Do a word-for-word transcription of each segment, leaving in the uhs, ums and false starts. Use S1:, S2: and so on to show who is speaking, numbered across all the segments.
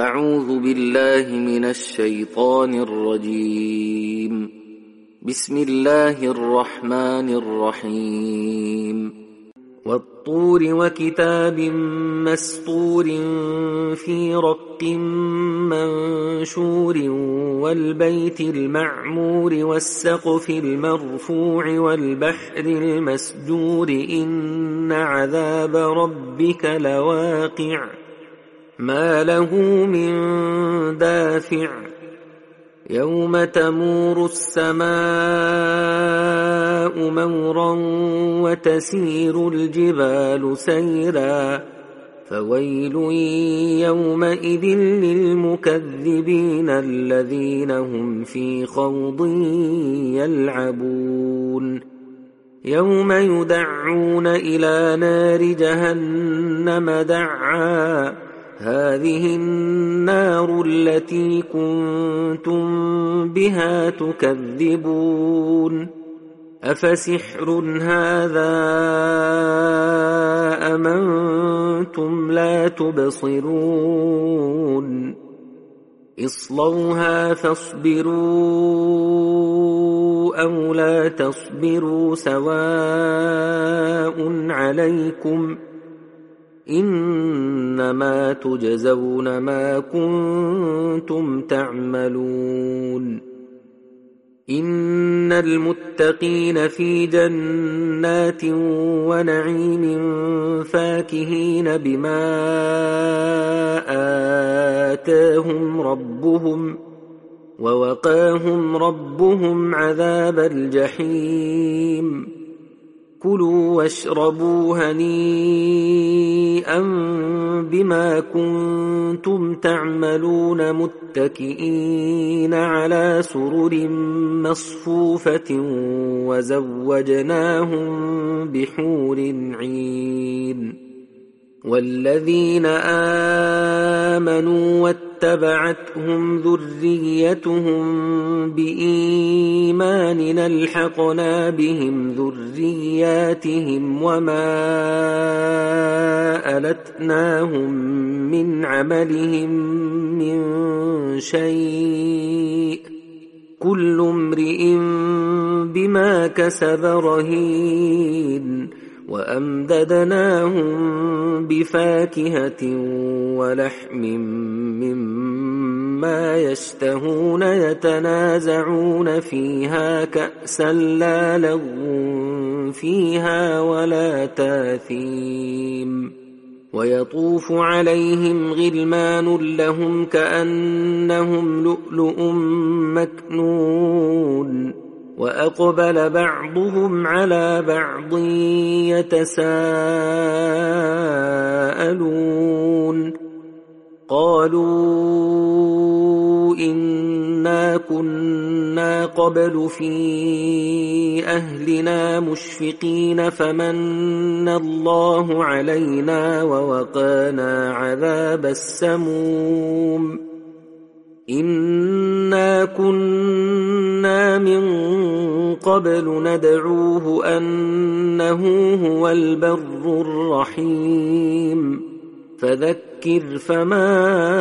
S1: أعوذ بالله من الشيطان الرجيم. بسم الله الرحمن الرحيم. والطور وكتاب مسطور في رق منشور والبيت المعمور والسقف المرفوع والبحر المسجور إن عذاب ربك لواقع ما له من دافع يوم تمور السماء مورا وتسير الجبال سيرا فويل يومئذ للمكذبين الذين هم في خوض يلعبون يوم يدعون إلى نار جهنم دعا هذه النار التي كنتم بها تكذبون أفسحر هذا أم أنتم لا تبصرون اصلوها فاصبروا أو لا تصبروا سواء عليكم إنما تجزون ما كنتم تعملون إن المتقين في جنات ونعيم فاكهين بما آتاهم ربهم ووقاهم ربهم عذاب الجحيم كلوا واشربوا هنيئا بما كنتم تعملون متكئين على سرر مصفوفة وزوجناهم بحور عين والذين آمنوا واتبعتهم ذريتهم بإيمان ألحقنا بهم ذرياتهم وما ألتناهم من عملهم من شيء كل امرئ بما كسب رهين وأمددناهم بفاكهة ولحم مما يشتهون يتنازعون فيها كأسا لا لغو فيها ولا تاثيم ويطوف عليهم غلمان لهم كأنهم لؤلؤ مكنون وأقبل بعضهم على بعض يتساءلون قالوا إنا كنا قبل في أهلنا مشفقين فمن الله علينا ووقانا عذاب السموم إنا كنا من قبل ندعوه أنه هو البر الرحيم فذكر فما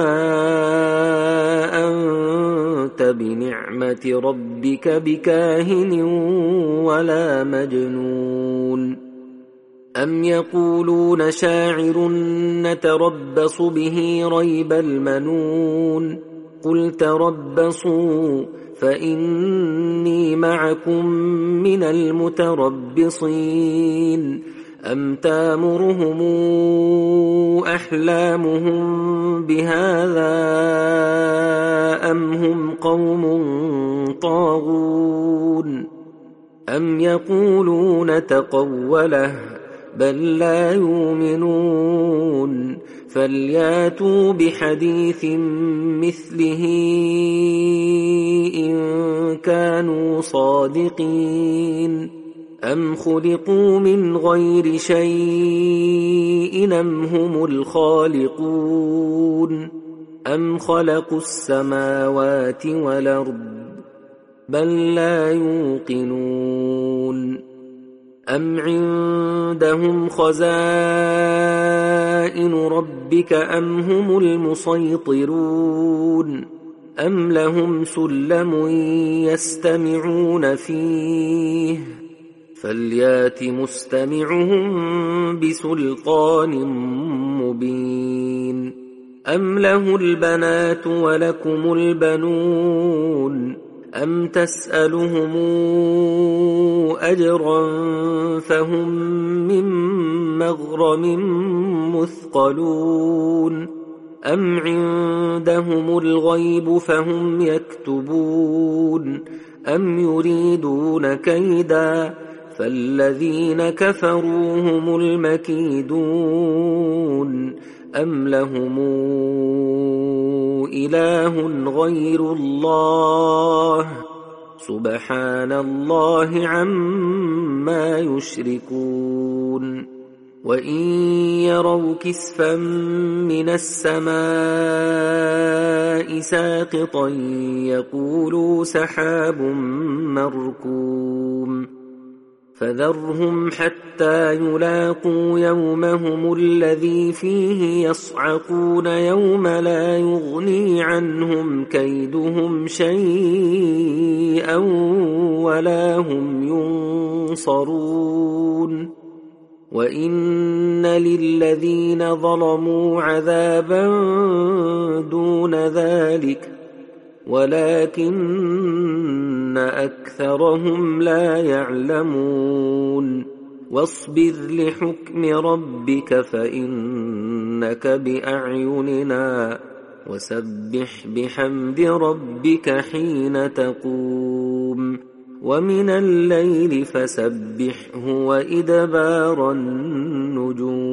S1: أنت بنعمة ربك بكاهن ولا مجنون أم يقولون شاعر نتربص به ريب المنون قل تربصوا فإني معكم من المتربصين أم تامرهم أحلامهم بهذا أم هم قوم طاغون أم يقولون تقوله بل لا يؤمنون فلياتوا بحديث مثله إن كانوا صادقين أم خلقوا من غير شيء أم هم الخالقون أم خلقوا السماوات والأرض بل لا يوقنون أم عندهم خزائن ربك أم هم المسيطرون أم لهم سلم يستمعون فيه فليات مستمعهم بسلطان مبين أم له البنات ولكم البنون أم تسألهم أجرا فهم من مغرم مثقلون أم عندهم الغيب فهم يكتبون أم يريدون كيدا فالذين كفروا هم المكيدون أم لهم إله غير الله سبحان الله عما يشركون وإن يروا كسفا من السماء ساقطا يقولوا سحاب مركوم فذرهم حتى يلاقوا يومهم الذي فيه يصعقون يوم لا يغني عنهم كيدهم شيئا ولا هم ينصرون وإن للذين ظلموا عذابا دون ذلك ولكن أكثرهم لا يعلمون واصبر لحكم ربك فإنك بأعيننا وسبح بحمد ربك حين تقوم ومن الليل فسبحه وإدبار النجوم